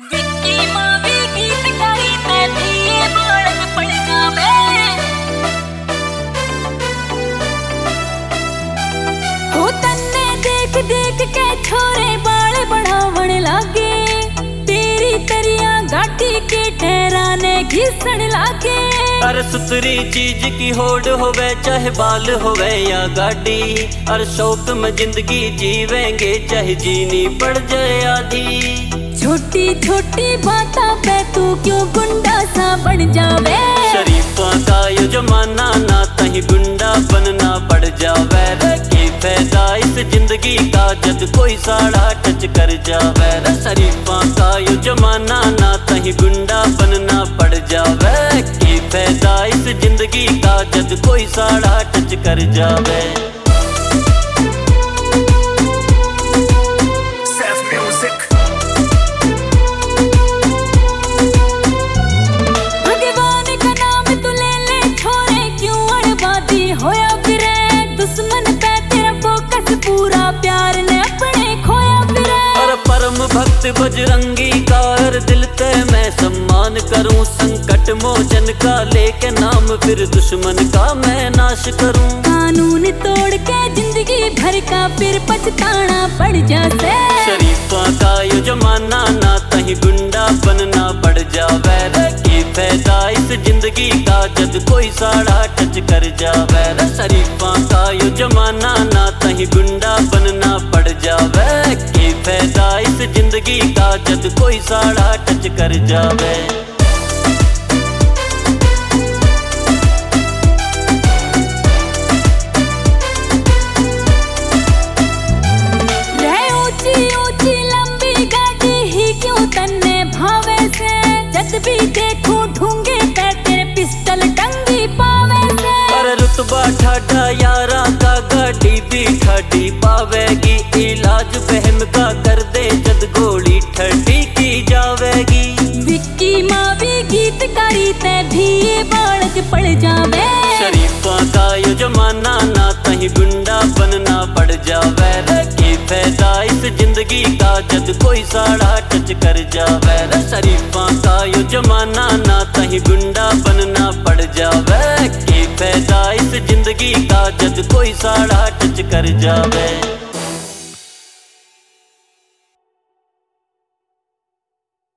विक्की मावी गीत गाई ते दिए बालक पड़का में हो तन्ने देख देख के छोरे बाल बढ़ावण लागे तेरी तरिया गाटी के ठहराने घिसण लागे। हर सुथरी चीज की होड़ होवे चाहे बाल होवे या गाड़ी, हर शौक में जिंदगी जीवेंगे चाहे जीनी पड़ जाए आधी। छोटी छोटी बातों पे तू क्यों गुंडा सा बन जावे, शरीफा का यो जमाना ना कहीं गुंडा बनना पड़ जावे रे। की फायदा इस जिंदगी का जब कोई साड़ा टच कर जावे रे। शरीफा का यो जमाना ना कहीं गुंडा बनना पड़ जावे। की फायदा इस जिंदगी का जब कोई साड़ा टच कर जावे। होया फिरे दुश्मन पे तेरा फोकस पूरा प्यार ने अपने खोया फिरे। और परम भक्त बजरंगी का हर दिल ते मैं सम्मान करूं। संकट मोचन का लेके नाम फिर दुश्मन का मैं नाश करूं। कानून तोड़ के जिंदगी भर का फिर पछताना पड़ जासे। शरीफा का यो जमाना ना कहीं गुंडा बनना पड़ जावे रे। की फायदा इस जिंदगी का जब कोई साड़ा टच कर जावे रे। शरीफा का यो जमाना ना कहीं गुंडा बनना पड़ जावे। की फायदा इस जिंदगी का जब कोई साड़ा टच कर जावे। भी देखूं ढूंगे पे तेरे पिस्टल टंगी पावे से। पर रुतबा ठाडा यारा का गाड़ी भी ठाडी पावेगी। इलाज बहम का कर दे जद गोली ठंडी की जावेगी। विक्की मावी गीत गाई ते भी ये बालक पड़ जावे। शरीफा का यो जमाना ना कहीं गुंडा बनना पड़ जावे रे। की फायदा इस जिंदगी का जद कोई साड़ा टच कर जावे रे। शरीफा का यो जमाना ना कहीं गुंडा बनना पड़ जावे। की फायदा इस जिंदगी का जद कोई साड़ा टच कर जावे।